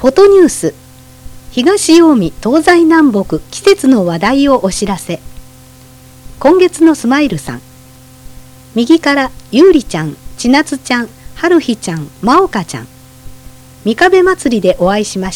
フォトニュース、東近江東西南北季節の話題をお知らせ。今月のスマイルさん、右からゆうりちゃん、ちなつちゃん、はるひちゃん、まおかちゃん。三壁祭りでお会いしました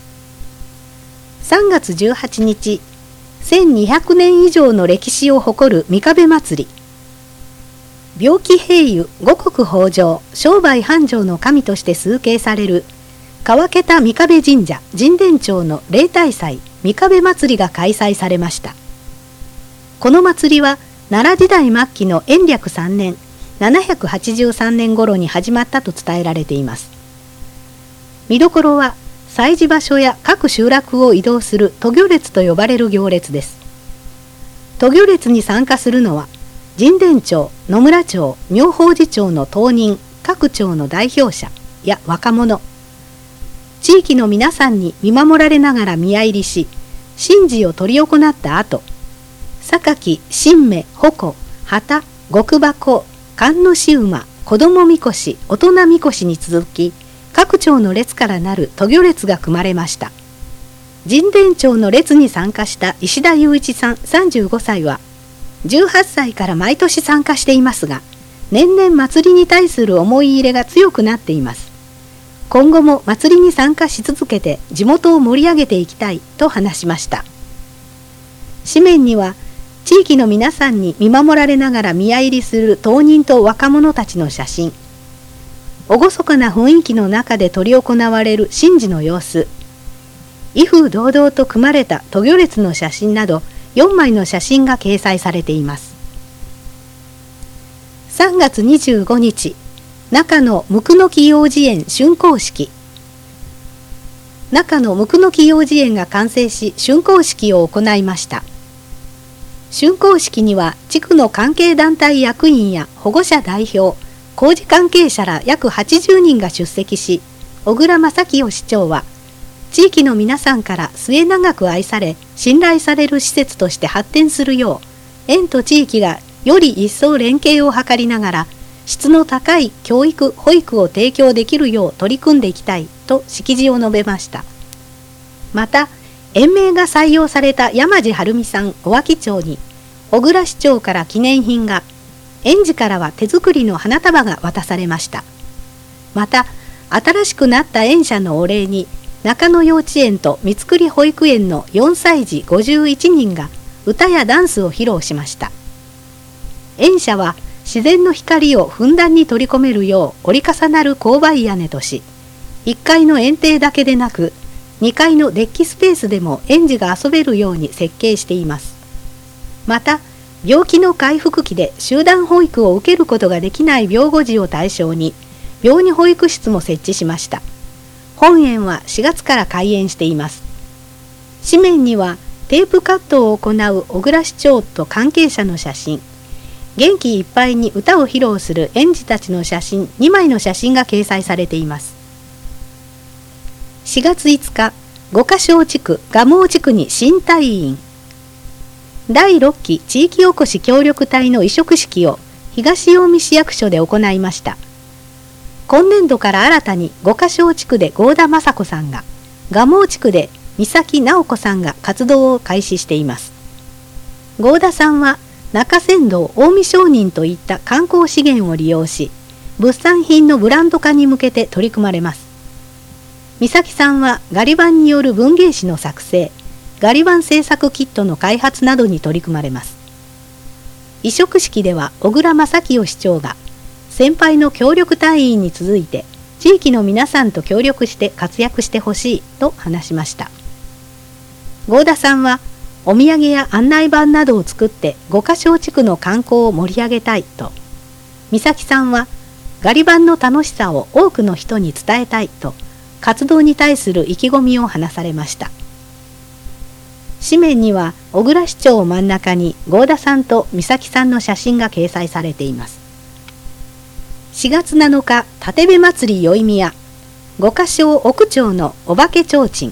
。3月18日、1200年以上の歴史を誇る三壁祭り。病気平癒、五穀豊穣、商売繁盛の神として崇敬される川桁三壁神社神殿町の例大祭三壁祭りが開催されました。この祭りは奈良時代末期の延暦3年783年頃に始まったと伝えられています。見どころは祭事場所や各集落を移動する渡御列と呼ばれる行列です。渡御列に参加するのは神殿町、野村町、妙法寺町の当人、各町の代表者や若者、地域の皆さんに見守られながら宮入りし、神事を執り行った後、榊、神馬、鉾、旗、極箱、神主馬、子供みこし、大人みこしに続き、各町の列からなる渡御列が組まれました。神殿町の列に参加した石田雄一さん35歳は、18歳から毎年参加していますが、年々祭りに対する思い入れが強くなっています。今後も祭りに参加し続けて地元を盛り上げていきたいと話しました。紙面には、地域の皆さんに見守られながら宮入りする当人と若者たちの写真、厳かな雰囲気の中で執り行われる神事の様子、威風堂々と組まれた渡御列の写真など4枚の写真が掲載されています。3月25日、中野椋の木幼稚園竣工式。中野椋の木幼稚園が完成し竣工式を行いました。竣工式には地区の関係団体役員や保護者代表、工事関係者ら約80人が出席し、小倉正清市長は、地域の皆さんから末永く愛され、信頼される施設として発展するよう、園と地域がより一層連携を図りながら、質の高い教育・保育を提供できるよう取り組んでいきたいと式辞を述べました。また、園名が採用された山地晴美さん小脇町に、小倉市長から記念品が、園児からは手作りの花束が渡されました。また、新しくなった園舎のお礼に、中野幼稚園と三栗保育園の4歳児51人が歌やダンスを披露しました。園舎は自然の光をふんだんに取り込めるよう折り重なる勾配屋根とし、1階の園庭だけでなく、2階のデッキスペースでも園児が遊べるように設計しています。また、病気の回復期で集団保育を受けることができない病後児を対象に、病児保育室も設置しました。本園は4月から開園しています。紙面にはテープカットを行う小倉市長と関係者の写真、元気いっぱいに歌を披露する園児たちの写真2枚の写真が掲載されています。4月5日、五箇小地区蒲生地区に新隊員。第6期地域おこし協力隊の委嘱式を東近江市役所で行いました。今年度から新たに五箇小地区で合田雅子さんが、蒲生地区で三崎直子さんが活動を開始しています。合田さんは中山道近江商人といった観光資源を利用し、物産品のブランド化に向けて取り組まれます。三崎さんはガリ版による文芸誌の作成、ガリ版制作キットの開発などに取り組まれます。委嘱式では小倉正清市長が、先輩の協力隊員に続いて地域の皆さんと協力して活躍してほしいと話しました。合田さんはお土産や案内板などを作って五箇小地区の観光を盛り上げたいと、三崎さんはガリ版の楽しさを多くの人に伝えたいと活動に対する意気込みを話されました。紙面には小倉市長を真ん中に合田さんと三崎さんの写真が掲載されています。4月7日、立部祭り宵宮、五箇小奥町のお化け提灯。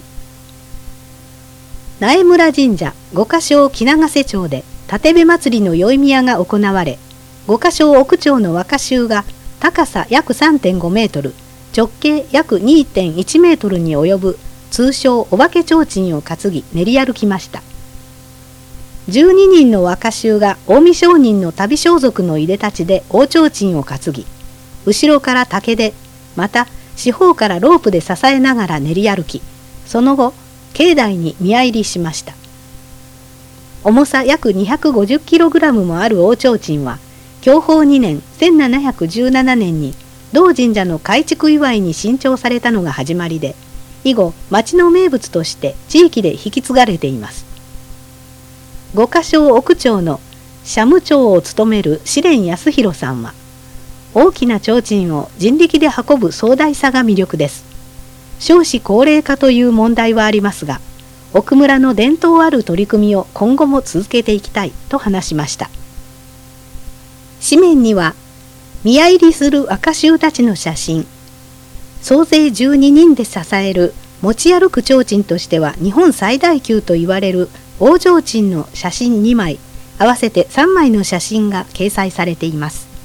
苗村神社五箇小木長瀬町で立部祭りの宵宮が行われ、五箇小奥町の若衆が高さ約 3.5 メートル、 直径約 2.1 メートルに及ぶ通称お化け提灯を担ぎ練り歩きました。12人の若衆が近江商人の旅装束のいでたちで大提灯を担ぎ、後ろから竹で、また四方からロープで支えながら練り歩き、その後境内に宮入りしました。重さ約 250kg もある大提灯は享保2年1717年に同神社の改築祝いに新調されたのが始まりで、以後町の名物として地域で引き継がれています。五箇所奥町の社務長を務める試練康弘さんは、大きな提灯を人力で運ぶ壮大さが魅力です。少子高齢化という問題はありますが、奥村の伝統ある取り組みを今後も続けていきたいと話しました。紙面には宮入りする若衆たちの写真、総勢12人で支える持ち歩く提灯としては日本最大級と言われる大提灯の写真2枚、合わせて3枚の写真が掲載されています。